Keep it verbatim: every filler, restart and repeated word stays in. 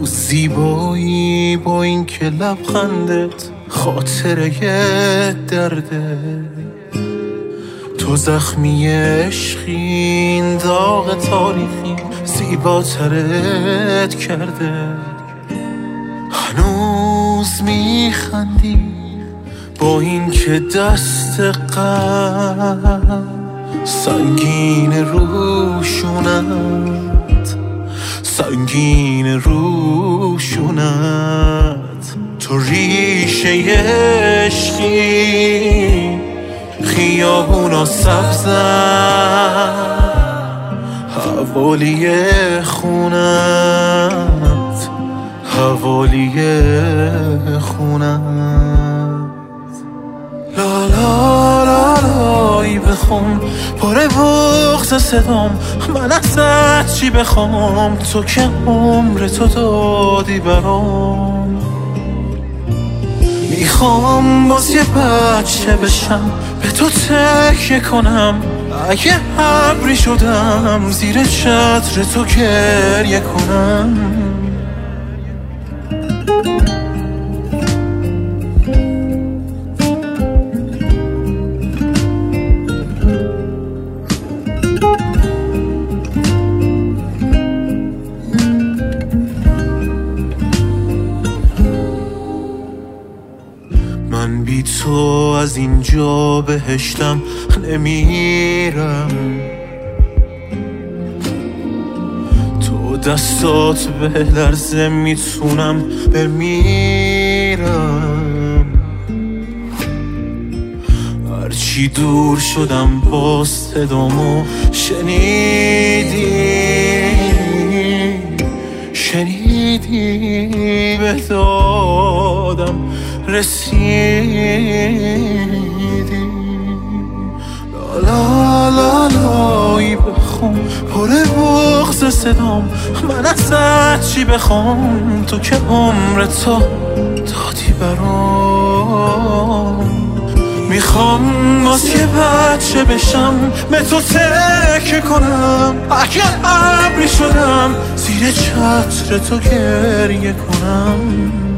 تو زیبایی با این که لبخندت خاطره درده، تو زخمی عشقین داغ تاریخی زیباترت کرده. هنوز میخندی با این که دست غم سنگین روشونت، سنگین روشونت. تو ریشه عشقی خیابونا سبزن، حوالی خونت، حوالی خونت. لا لا لا لای بخون پاره بغض صدام، من ازت چی بخوام تو که عمر تو دادی برام. میخوام باز یه بچه بشم به تو تکیه کنم، اگه ابری شدم زیر چتر تو گریه کنم. من بی تو از اینجا بهشتم نمیرم، تو دستات به لرزه میتونم بمیرم. هرچی دور شدم باز صدامو شنیدی، شنیدی به دادم رسیدی. لا لا لای بخون پره بغض صدام، من ازت چی بخوام تو که عمر تو دادی برام. میخوام باز یه بچه بشم به تو تکیه کنم، اگه ابری شدم زیر چتر تو گریه کنم.